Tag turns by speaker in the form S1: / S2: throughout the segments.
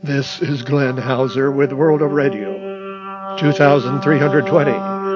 S1: This is Glenn Hauser with World of Radio, 2320.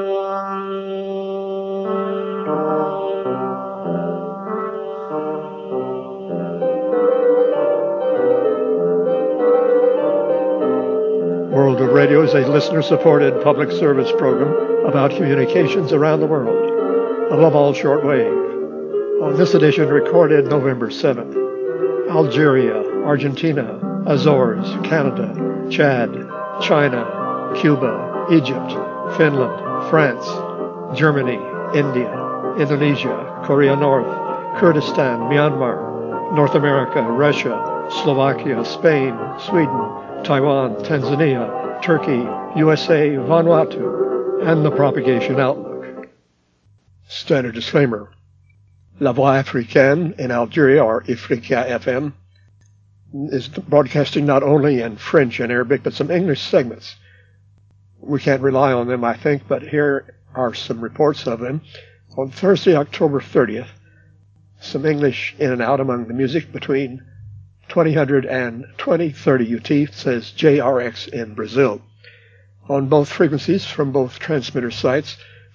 S1: World of Radio is a listener-supported public service program about communications around the world, above all shortwave. On this edition, recorded November 7th, Algeria, Argentina, Azores, Canada, Chad, China, Cuba, Egypt, Finland, France, Germany, India, Indonesia, Korea North, Kurdistan, Myanmar, North America, Russia, Slovakia, Spain, Sweden, Taiwan, Tanzania, Turkey, USA, Vanuatu, and the propagation outlook. Standard disclaimer. La Voix Africaine in Algeria, or Ifriqiya FM, is broadcasting not only in French and Arabic, but some English segments. We can't rely on them, I think, but here are some reports of them. On Thursday, October 30th, some English in and out among the music between 2000 and 2030 UT, says JRX in Brazil. On both frequencies from both transmitter sites,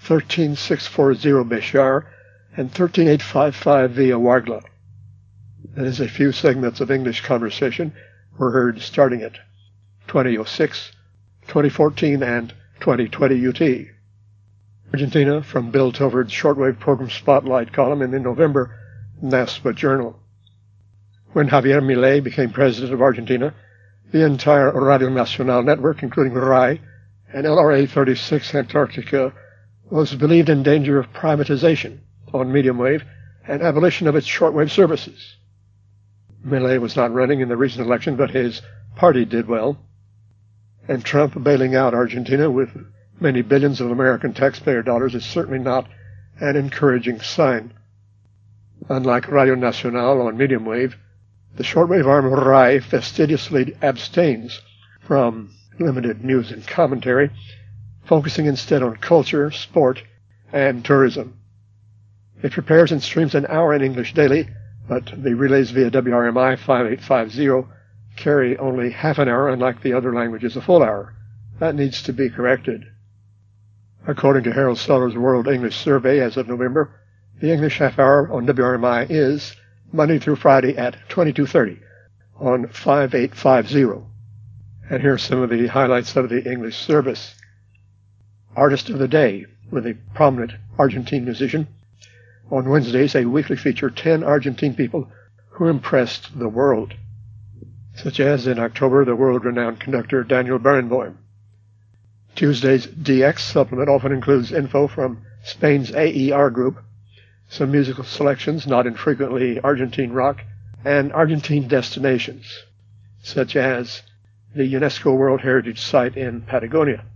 S1: 13640 Bechar and 13855 via Wargla. That is, a few segments of English conversation were heard starting at 2006, 2014, and 2020 UT. Argentina, from Bill Tilford's shortwave program Spotlight column in the November NASPA Journal. When Javier Milei became president of Argentina, the entire Radio Nacional network, including RAI and LRA 36 Antarctica, was believed in danger of privatization on medium wave and abolition of its shortwave services. Milei was not running in the recent election, but his party did well. And Trump bailing out Argentina with many billions of American taxpayer dollars is certainly not an encouraging sign. Unlike Radio Nacional on medium wave, the shortwave arm of RAI fastidiously abstains from limited news and commentary, focusing instead on culture, sport, and tourism. It prepares and streams an hour in English daily, but the relays via WRMI 5850 carry only half an hour, unlike the other languages, a full hour. That needs to be corrected. According to Harold Seller's World English Survey as of November, the English half hour on WRMI is Monday through Friday at 22:30 on 5850. And here are some of the highlights of the English service. Artist of the Day, with a prominent Argentine musician. On Wednesdays, a weekly feature, 10 Argentine people who impressed the world, such as in October, the world-renowned conductor Daniel Barenboim. Tuesday's DX supplement often includes info from Spain's AER group, some musical selections, not infrequently Argentine rock, and Argentine destinations, such as the UNESCO World Heritage Site in Patagonia.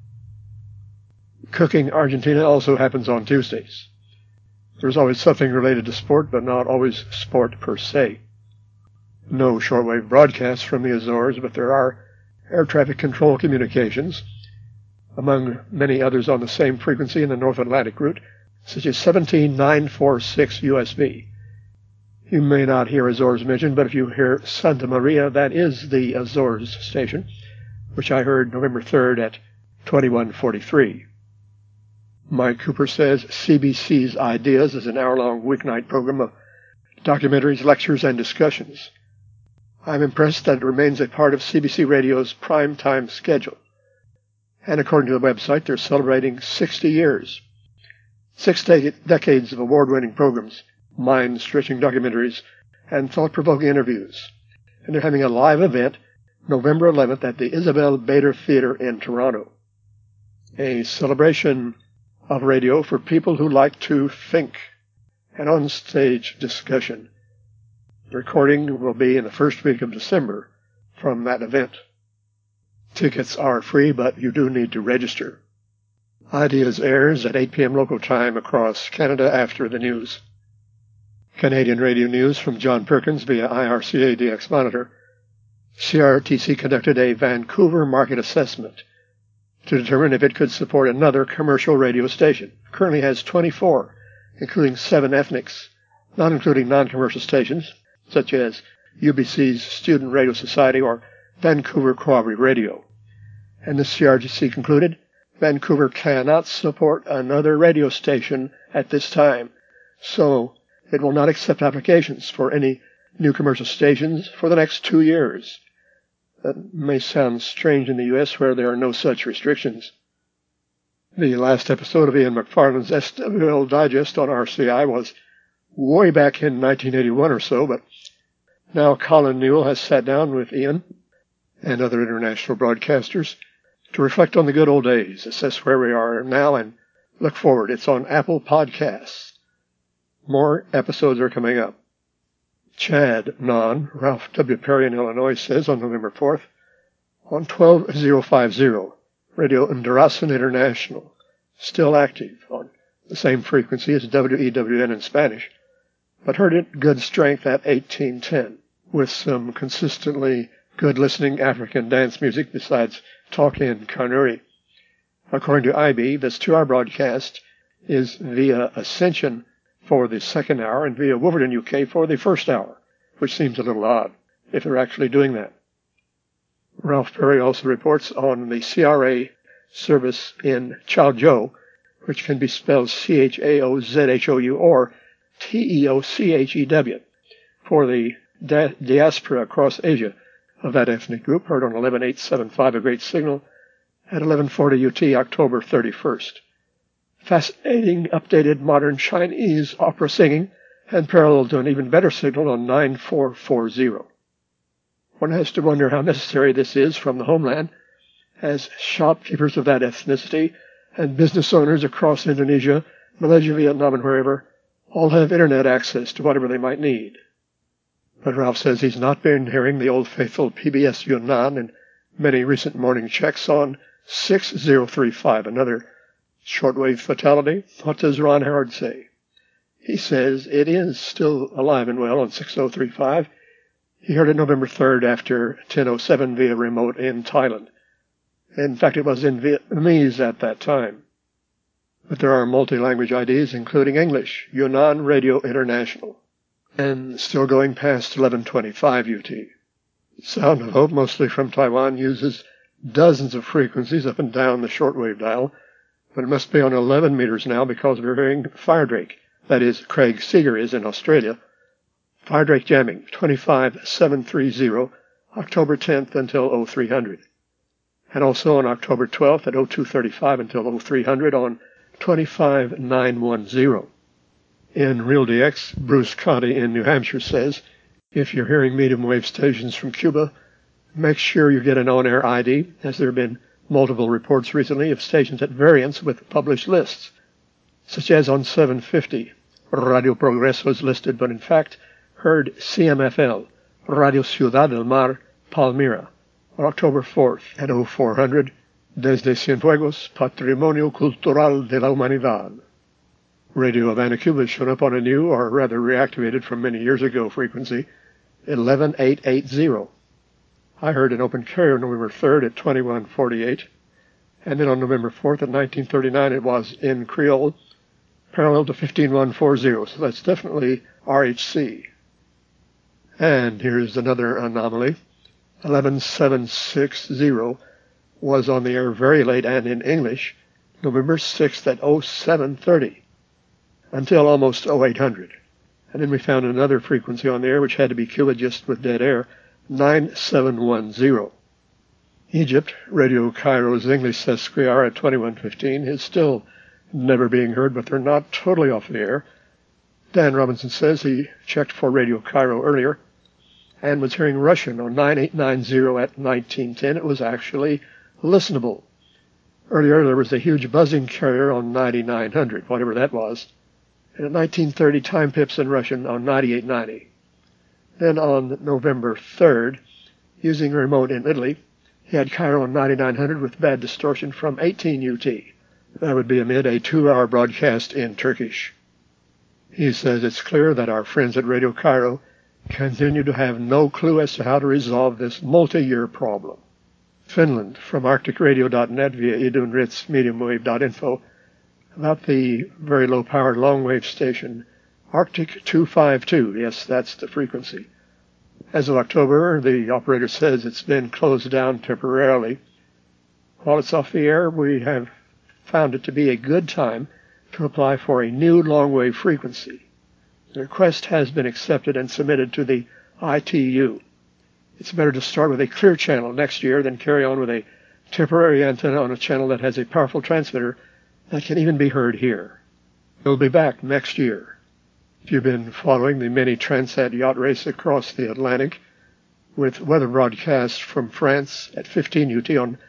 S1: Cooking Argentina also happens on Tuesdays. There's always something related to sport, but not always sport per se. No shortwave broadcasts from the Azores, but there are air traffic control communications, among many others on the same frequency in the North Atlantic route, such as 17946 USB. You may not hear Azores mentioned, but if you hear Santa Maria, that is the Azores station, which I heard November 3rd at 2143. Mike Cooper says CBC's Ideas is an hour-long weeknight program of documentaries, lectures, and discussions. I'm impressed that it remains a part of CBC Radio's prime-time schedule. And according to the website, they're celebrating 60 years. 6 decades of award-winning programs, mind-stretching documentaries, and thought-provoking interviews. And they're having a live event November 11th at the Isabel Bader Theater in Toronto. A celebration of radio for people who like to think. An on-stage discussion. The recording will be in the first week of December from that event. Tickets are free, but you do need to register. Ideas airs at 8 p.m. local time across Canada after the news. Canadian radio news from John Perkins via IRCA DX Monitor. CRTC conducted a Vancouver market assessment to determine if it could support another commercial radio station. It currently has 24, including 7 ethnics, not including non-commercial stations, such as UBC's Student Radio Society or Vancouver Cooperative Radio. And the CRGC concluded, Vancouver cannot support another radio station at this time, so it will not accept applications for any new commercial stations for the next 2 years. That may sound strange in the U.S. where there are no such restrictions. The last episode of Ian McFarlane's SWL Digest on RCI was way back in 1981 or so, but now Colin Newell has sat down with Ian and other international broadcasters to reflect on the good old days, assess where we are now, and look forward. It's on Apple Podcasts. More episodes are coming up. Chad Non, Ralph W. Perry in Illinois, says on November 4th, on 12050, Radio Undurasan International, still active on the same frequency as WEWN in Spanish, but heard at good strength at 1810, with some consistently good listening African dance music besides talk in Kanuri. According to IB, this 2-hour broadcast is via Ascension for the second hour and via Wolverton, UK for the first hour, which seems a little odd if they're actually doing that. Ralph Perry also reports on the CRA service in Chaozhou, which can be spelled Chaozhou or Teochew, for the diaspora across Asia of that ethnic group, heard on 11875, a great signal, at 1140 UT, October 31st. Fascinating, updated modern Chinese opera singing, and parallel to an even better signal on 9440. One has to wonder how necessary this is from the homeland, as shopkeepers of that ethnicity and business owners across Indonesia, Malaysia, Vietnam, and wherever all have internet access to whatever they might need. But Ralph says he's not been hearing the old faithful PBS Yunnan in many recent morning checks on 6035, another shortwave fatality. What does Ron Howard say? He says it is still alive and well on 6035. He heard it November 3rd after 1007 via remote in Thailand. In fact, it was in Vietnamese at that time. But there are multi-language IDs, including English, Yunnan Radio International, and still going past 1125 UT. Sound of Hope, mostly from Taiwan, uses dozens of frequencies up and down the shortwave dial, but it must be on 11 meters now because we're hearing Firedrake. That is, Craig Seeger is in Australia. Firedrake jamming, 25730, October 10th until 0300. And also on October 12th at 0235 until 0300 on 25910. In Real DX, Bruce Conti in New Hampshire says, if you're hearing medium wave stations from Cuba, make sure you get an on-air ID, as there have been multiple reports recently of stations at variance with published lists, such as on 750. Radio Progreso is listed, but in fact heard CMFL, Radio Ciudad del Mar, Palmira, on October 4th at 0400, desde Cienfuegos, Patrimonio Cultural de la Humanidad. Radio Havana, Cuba has shown up on a new, or rather reactivated from many years ago, frequency, 11880. I heard an open carrier November 3rd at 2148, and then on November 4th at 1939 it was in Creole, parallel to 15140, so that's definitely RHC. And here's another anomaly. 11760 was on the air very late and in English, November 6th at 0730, until almost 0800. And then we found another frequency on the air which had to be Cuba just with dead air, 9710. Egypt, Radio Cairo's English Sesquiar at 2115 is still never being heard, but they're not totally off the air. Dan Robinson says he checked for Radio Cairo earlier and was hearing Russian on 9890 at 1910. It was actually listenable. Earlier there was a huge buzzing carrier on 9900, whatever that was, and at 1930 time pips in Russian on 9890. Then on November 3rd, using a remote in Italy, he had Cairo on 9900 with bad distortion from 18 UT. That would be amid a 2-hour broadcast in Turkish. He says it's clear that our friends at Radio Cairo continue to have no clue as to how to resolve this multi-year problem. Finland, from ArcticRadio.net via Idun Ritz mediumwave.info, about the very low-powered long-wave station Arctic 252, yes, that's the frequency, As of October, the operator says it's been closed down temporarily. While it's off the air, we have found it to be a good time to apply for a new long-wave frequency. The request has been accepted and submitted to the ITU. It's better to start with a clear channel next year than carry on with a temporary antenna on a channel that has a powerful transmitter that can even be heard here. We'll be back next year. If you've been following the mini Transat yacht race across the Atlantic with weather broadcast from France at 15 UT on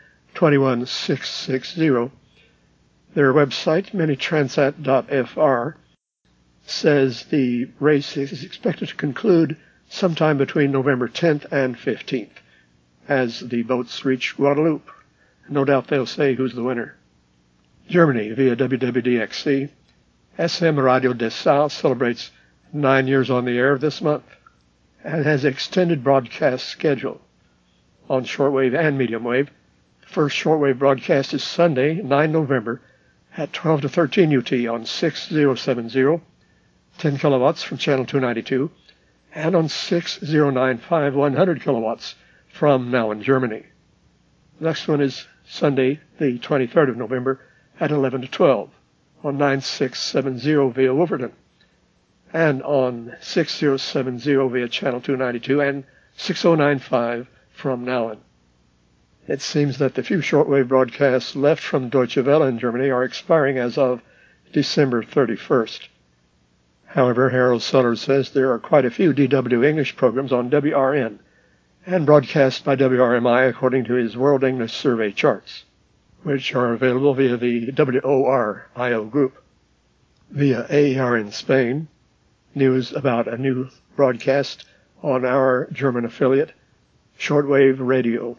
S1: 21660, their website, minitransat.fr, says the race is expected to conclude sometime between November 10th and 15th as the boats reach Guadeloupe. No doubt they'll say who's the winner. Germany, via WWDXC, SM Radio Dessau celebrates 9 years on the air this month and has an extended broadcast schedule on shortwave and medium wave. The first shortwave broadcast is Sunday, 9 November at 12 to 13 UT on 6070, 10 kilowatts from channel 292, and on 6095, 100 kilowatts from now in Germany. The next one is Sunday, the 23rd of November at 11 to 12 on 9670 via Wolverton, and on 6070 via channel 292 and 6095 from Nauen. It seems that the few shortwave broadcasts left from Deutsche Welle in Germany are expiring as of December 31st. However, Harold Sellers says there are quite a few DW English programs on WRN and broadcast by WRMI according to his World English Survey charts, which are available via the WOR-IO group. Via AER in Spain, news about a new broadcast on our German affiliate, Shortwave Radio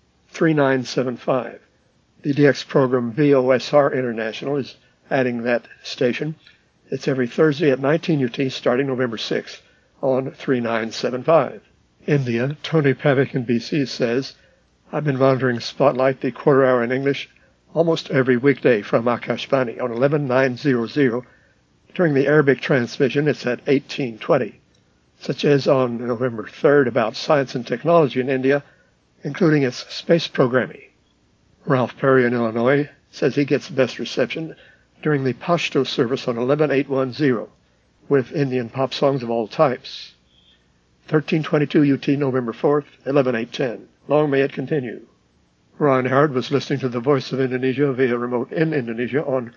S1: 3975. The DX program VOSR International is adding that station. It's every Thursday at 19 UT starting November 6th on 3975. India, Tony Pavik in BC says, I've been monitoring Spotlight, the quarter hour in English, almost every weekday from Akashvani on 11900. During the Arabic transmission, it's at 1820, such as on November 3rd about science and technology in India, including its space programming. Ralph Perry in Illinois says he gets best reception during the Pashto service on 11810 with Indian pop songs of all types. 1322 UT November 4th, 11810. Long may it continue. Ron Howard was listening to the Voice of Indonesia via remote in Indonesia on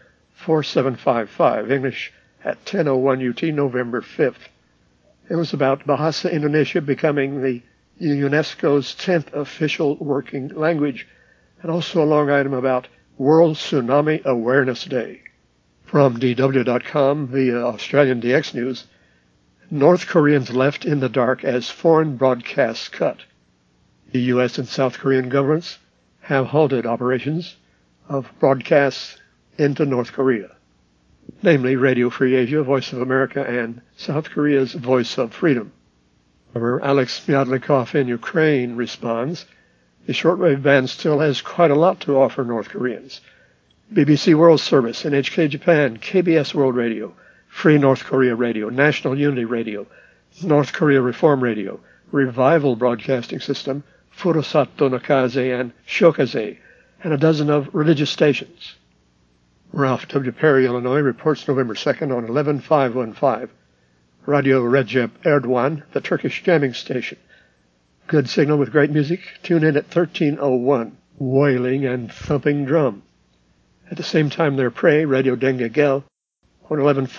S1: 4755 English at 1001 UT November 5th. It was about Bahasa Indonesia becoming the UNESCO's 10th official working language, and also a long item about World Tsunami Awareness Day. From DW.com via Australian DX News, North Koreans left in the dark as foreign broadcasts cut. The U.S. and South Korean governments have halted operations of broadcasts into North Korea, namely Radio Free Asia, Voice of America, and South Korea's Voice of Freedom. However, Alex Myadlikov in Ukraine responds, the shortwave band still has quite a lot to offer North Koreans. BBC World Service, NHK Japan, KBS World Radio, Free North Korea Radio, National Unity Radio, North Korea Reform Radio, Revival Broadcasting System, Furusato Nakaze and Shokaze, and a dozen of religious stations. Ralph W. Perry, Illinois, reports November 2nd on 11515. Radio Recep Erdogan, the Turkish jamming station. Good signal with great music. Tune in at 1301. Wailing and thumping drum. At the same time their prey, Radio Dengegel, on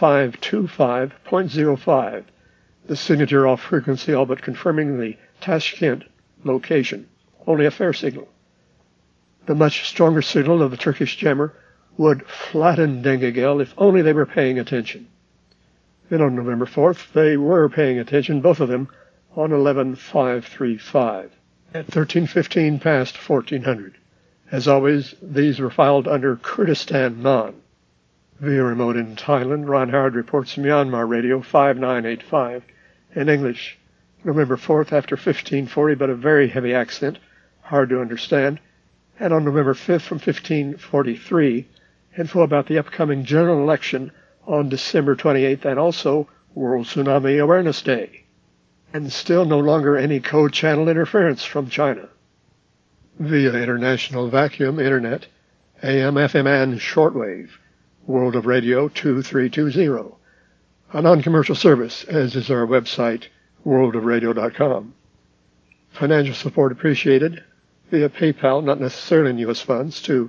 S1: 11525.05. The signature off frequency, all but confirming the Tashkent location. Only a fair signal. The much stronger signal of the Turkish jammer would flatten Dengegel if only they were paying attention. Then on November 4th, they were paying attention, both of them, on 11535 at 13:15 past 1400. As always, these were filed under Kurdistan Non. Via remote in Thailand, Ron Howard reports Myanmar Radio 5985 in English. November 4th after 1540, but a very heavy accent, hard to understand. And on November 5th from 1543, info about the upcoming general election on December 28th and also World Tsunami Awareness Day. and still no longer any code channel interference from China. Via international vacuum internet, AM, FM, and shortwave, World of Radio 2320, a non-commercial service, as is our website, worldofradio.com. Financial support appreciated via PayPal, not necessarily in U.S. funds, to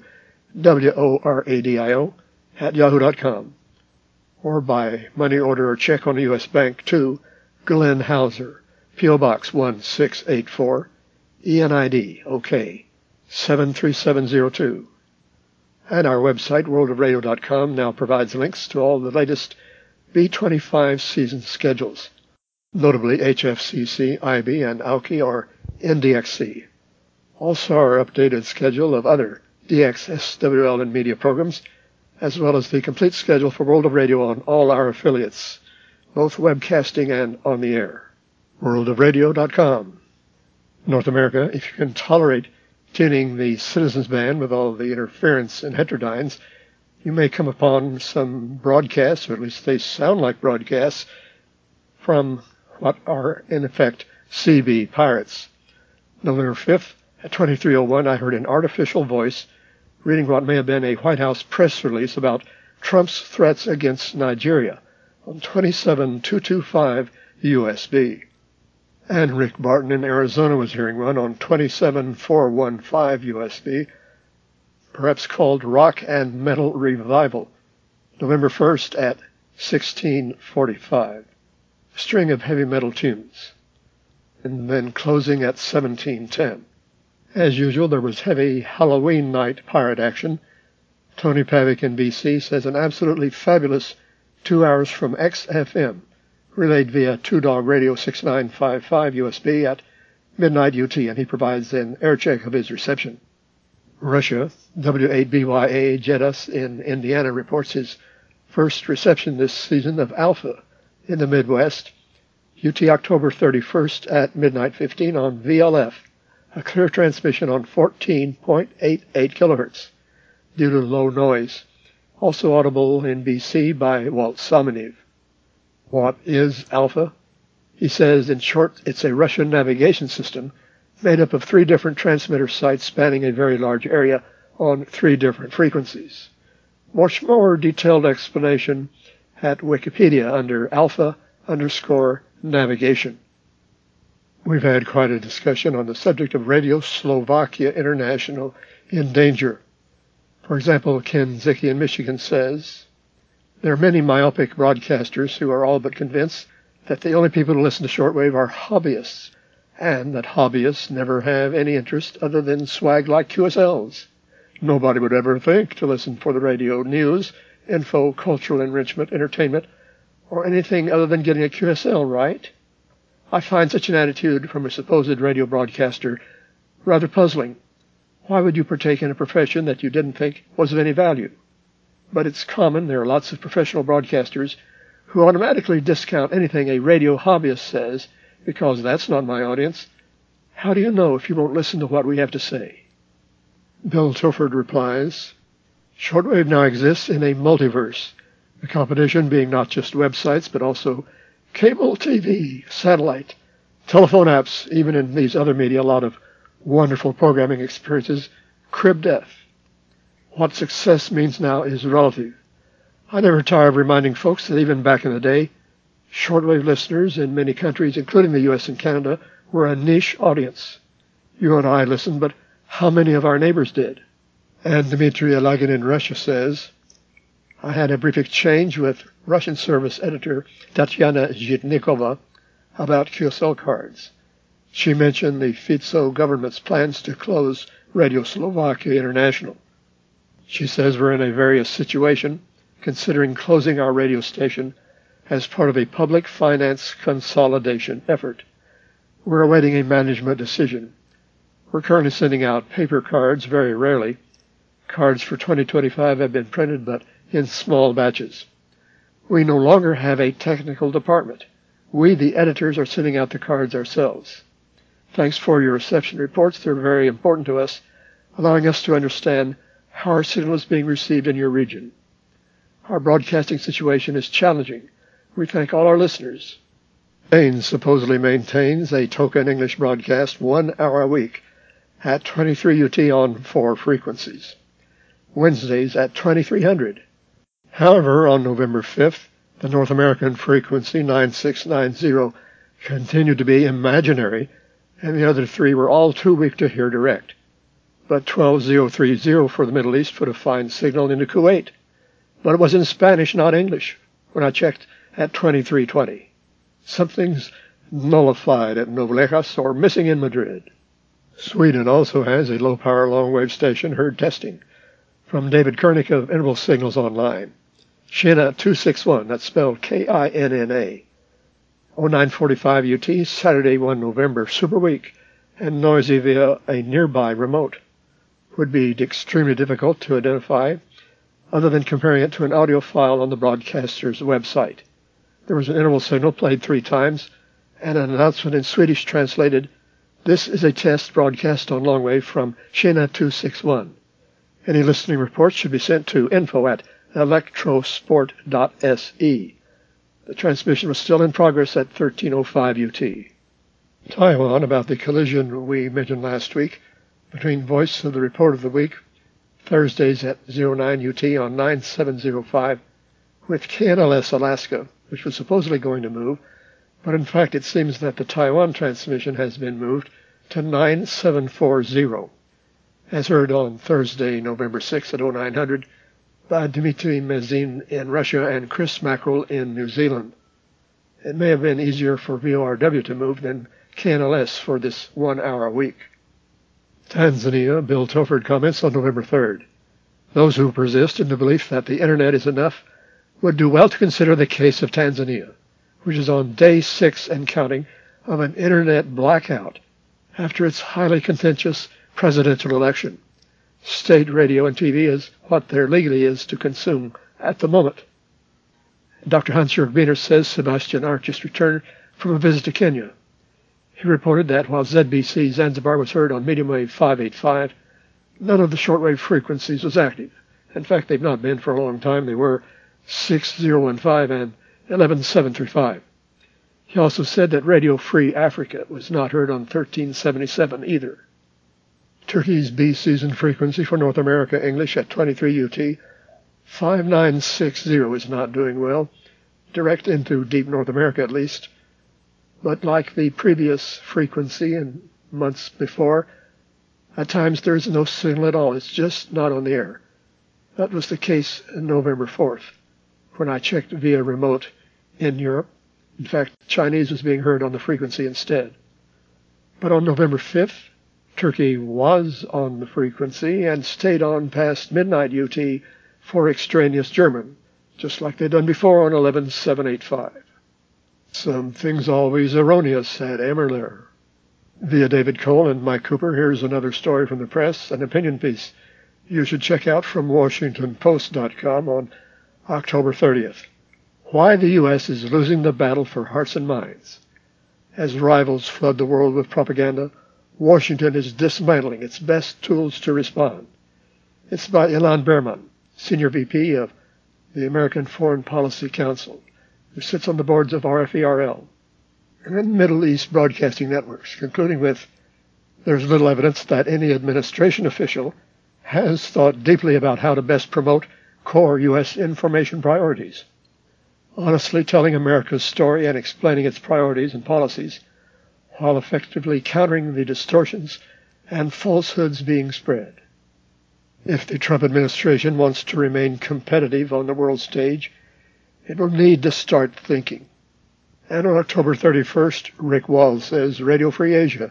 S1: WORADIO@yahoo.com, or by money order or check on a U.S. bank to Glenn Hauser, P.O. Box 1684, ENID, OK, 73702. And our website, worldofradio.com, now provides links to all the latest B25 season schedules, notably HFCC, IB, and AUKI, or NDXC. Also our updated schedule of other DX, SWL, and media programs, as well as the complete schedule for World of Radio on all our affiliates, both webcasting and on the air. worldofradio.com. North America, if you can tolerate tuning the Citizens Band with all the interference and heterodynes, you may come upon some broadcasts, or at least they sound like broadcasts, from what are, in effect, CB pirates. November 5th, at 23:01, I heard an artificial voice reading what may have been a White House press release about Trump's threats against Nigeria on 27225 USB. And Rick Barton in Arizona was hearing one on 27415 USB, perhaps called Rock and Metal Revival, November 1st at 1645. A string of heavy metal tunes. And then closing at 1710. As usual, there was heavy Halloween night pirate action. Tony Pavick in BC says an absolutely fabulous 2 hours from XFM, relayed via Two Dog Radio 6955 USB at midnight UT, and he provides an air check of his reception. Russia, W8BYA Jedus in Indiana reports his first reception this season of Alpha in the Midwest, UT October 31st at midnight 15 on VLF, a clear transmission on 14.88 kilohertz due to low noise, also audible in BC by Walt Somoniv. What is Alpha? He says, in short, it's a Russian navigation system made up of 3 different transmitter sites spanning a very large area on 3 different frequencies. Much more detailed explanation at Wikipedia under alpha_navigation. We've had quite a discussion on the subject of Radio Slovakia International in danger. For example, Ken Zicki in Michigan says, there are many myopic broadcasters who are all but convinced that the only people who listen to shortwave are hobbyists, and that hobbyists never have any interest other than swag like QSLs. Nobody would ever think to listen for the radio news, info, cultural enrichment, entertainment, or anything other than getting a QSL, right? I find such an attitude from a supposed radio broadcaster rather puzzling. Why would you partake in a profession that you didn't think was of any value? But it's common. There are lots of professional broadcasters who automatically discount anything a radio hobbyist says because that's not my audience. How do you know if you won't listen to what we have to say? Bill Tilford replies, shortwave now exists in a multiverse, the competition being not just websites but also cable TV, satellite, telephone apps, even in these other media, a lot of wonderful programming experiences, crib death. What success means now is relative. I never tire of reminding folks that even back in the day, shortwave listeners in many countries, including the U.S. and Canada, were a niche audience. You and I listened, but how many of our neighbors did? And Dmitry Alagin in Russia says, I had a brief exchange with Russian service editor Tatiana Zhitnikova about QSL cards. She mentioned the Fico government's plans to close Radio Slovakia International. She says we're in a various situation, considering closing our radio station as part of a public finance consolidation effort. We're awaiting a management decision. We're currently sending out paper cards very rarely. Cards for 2025 have been printed, but in small batches. We no longer have a technical department. We, the editors, are sending out the cards ourselves. Thanks for your reception reports. They're very important to us, allowing us to understand how our signal is being received in your region. Our broadcasting situation is challenging. We thank all our listeners. Spain supposedly maintains a token English broadcast 1 hour a week at 23 UT on 4 frequencies, Wednesdays at 2300. However, on November 5th, the North American frequency 9690 continued to be imaginary, and the other 3 were all too weak to hear direct. But 12030 for the Middle East put a fine signal into Kuwait, but it was in Spanish, not English, when I checked at 2320. Something's nullified at Novelejas or missing in Madrid. Sweden also has a low-power long-wave station heard testing from David Koenig of Interval Signals Online. Kina 261, that's spelled Kinna. 0945 UT, Saturday 1 November, super weak and noisy via a nearby remote. Would be extremely difficult to identify other than comparing it to an audio file on the broadcaster's website. There was an interval signal played 3 times and an announcement in Swedish translated, "This is a test broadcast on longwave from Kina 261. Any listening reports should be sent to info@electrosport.se. The transmission was still in progress at 1305 UT. Taiwan, about the collision we mentioned last week between Voice of the Report of the Week, Thursdays at 09 UT on 9705, with KNLS Alaska, which was supposedly going to move, but in fact it seems that the Taiwan transmission has been moved to 9740, as heard on Thursday, November 6th at 0900 by Dmitry Mezin in Russia and Chris Mackerel in New Zealand. It may have been easier for VORW to move than KNLS for this 1 hour a week. Tanzania, Bill Toford comments on November 3rd. Those who persist in the belief that the Internet is enough would do well to consider the case of Tanzania, which is on day 6 and counting of an Internet blackout after its highly contentious presidential election. State radio and TV is what there legally is to consume at the moment. Dr. Hans-Jörg Wiener says Sebastian Arch just returned from a visit to Kenya. He reported that while ZBC Zanzibar was heard on medium wave 585, none of the shortwave frequencies was active. In fact, they've not been for a long time. They were 6015 and 11735. He also said that Radio Free Africa was not heard on 1377 either. Turkey's B season frequency for North America English at 23 UT, 5960 is not doing well, direct into deep North America at least. But like the previous frequency in months before, at times there is no signal at all. It's just not on the air. That was the case on November 4th, when I checked via remote in Europe. In fact, Chinese was being heard on the frequency instead. But on November 5th, Turkey was on the frequency and stayed on past midnight UT for extraneous German, just like they'd done before on 11785. Something's always erroneous at Emmerler. Via David Cole and Mike Cooper, here's another story from the press, an opinion piece you should check out from WashingtonPost.com on October 30th. Why the U.S. is losing the battle for hearts and minds. As rivals flood the world with propaganda, Washington is dismantling its best tools to respond. It's by Ilan Berman, Senior VP of the American Foreign Policy Council, who sits on the boards of RFERL and Middle East Broadcasting Networks, concluding with, there's little evidence that any administration official has thought deeply about how to best promote core U.S. information priorities. Honestly telling America's story and explaining its priorities and policies, while effectively countering the distortions and falsehoods being spread. If the Trump administration wants to remain competitive on the world stage, it will need to start thinking. And on October 31st, Rick Wall says, Radio Free Asia,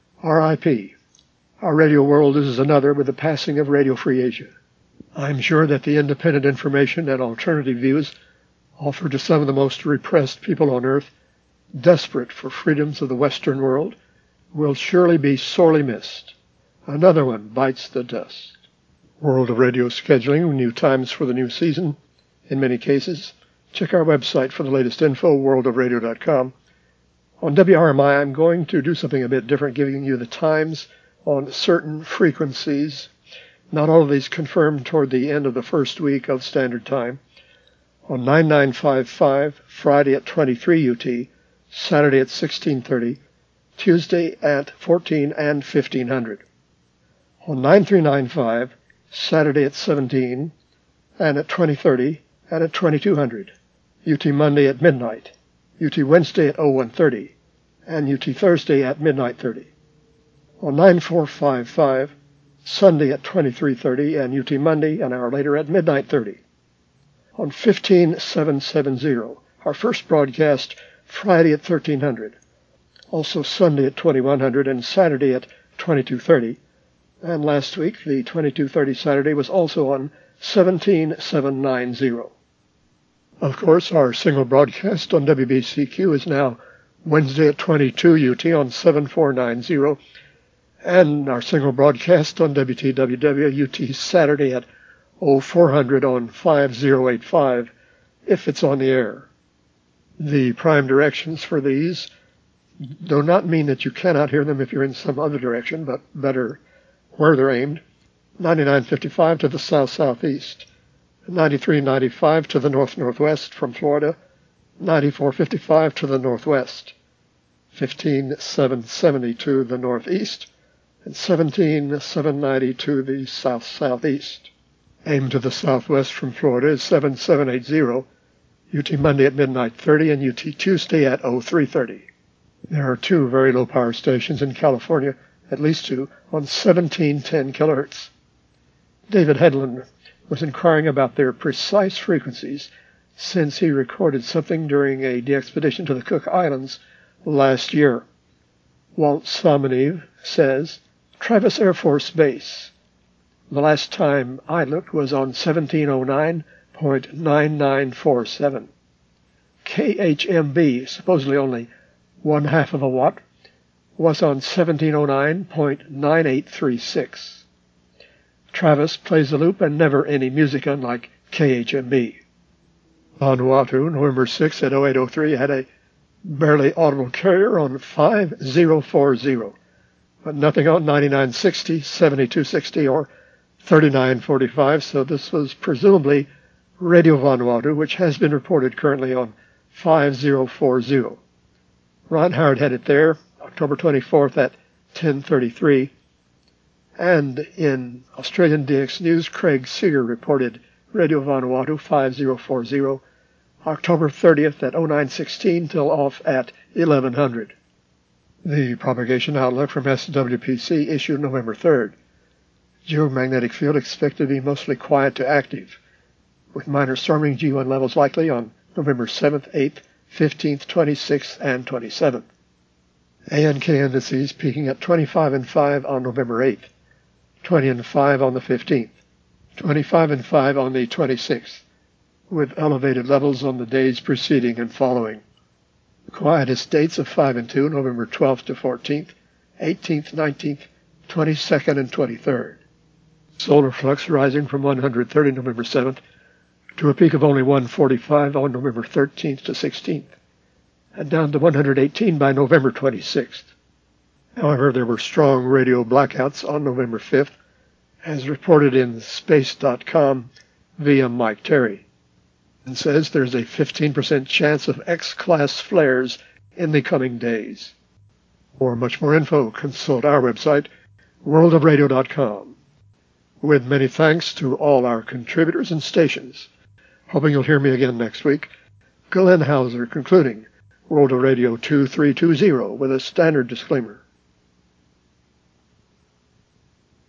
S1: RIP. Our radio world is another with the passing of Radio Free Asia. I'm sure that the independent information and alternative views offered to some of the most repressed people on earth, desperate for freedoms of the Western world, will surely be sorely missed. Another one bites the dust. World of Radio scheduling, new times for the new season, in many cases. Check our website for the latest info, worldofradio.com. On WRMI, I'm going to do something a bit different, giving you the times on certain frequencies. Not all of these confirmed toward the end of the first week of Standard Time. On 9955, Friday at 23 UT, Saturday at 1630, Tuesday at 14 and 1500. On 9395, Saturday at 17 and at 2030 and at 2200. UT Monday at midnight, UT Wednesday at 0130, and UT Thursday at midnight 30. On 9455, Sunday at 2330 and UT Monday an hour later at midnight 30. On 15770, our first broadcast Friday at 1300, also Sunday at 2100 and Saturday at 2230. And last week, the 2230 Saturday was also on 17790. Of course, our single broadcast on WBCQ is now Wednesday at 22 UT on 7490, and our single broadcast on WTWW UT Saturday at 0400 on 5085, if it's on the air. The prime directions for these do not mean that you cannot hear them if you're in some other direction, but better where they're aimed. 9955 to the south-southeast, 9395 to the north-northwest from Florida, 9455 to the northwest, 15770 to the northeast, and 17790 to the south-southeast. Aimed to the southwest from Florida is 7780, UT Monday at midnight 30 and UT Tuesday at 0330. There are two very low power stations in California, at least two, on 1710 kilohertz. David Hedlund was inquiring about their precise frequencies since he recorded something during a de-expedition to the Cook Islands last year. Walt Somoniv says, Travis Air Force Base. The last time I looked was on 1709.9947. KHMB, supposedly only 1/2 of a watt, was on 1709.9836. Travis plays a loop and never any music, unlike KHMB. Vanuatu, November 6 at 0803, had a barely audible carrier on 5040, but nothing on 9960, 7260, or 3945, so this was presumably Radio Vanuatu, which has been reported currently on 5040. Ron Howard had it there, October 24th at 10:33, and in Australian DX News, Craig Sear reported Radio Vanuatu 5040, October 30th at 0916 till off at 1100. The propagation outlook from SWPC issued November 3rd. Geomagnetic field expected to be mostly quiet to active, with minor storming G1 levels likely on November 7th, 8th, 15th, 26th, and 27th. ANK indices peaking at 25 and 5 on November 8th, 20 and 5 on the 15th, 25 and 5 on the 26th, with elevated levels on the days preceding and following. The quietest dates of 5 and 2, November 12th to 14th, 18th, 19th, 22nd, and 23rd. Solar flux rising from 130 November 7th to a peak of only 145 on November 13th to 16th, and down to 118 by November 26th. However, there were strong radio blackouts on November 5th, as reported in Space.com via Mike Terry, and says there's a 15% chance of X-class flares in the coming days. For much more info, consult our website, worldofradio.com. With many thanks to all our contributors and stations. Hoping you'll hear me again next week. Glenn Hauser concluding World of Radio 2320 with a standard disclaimer.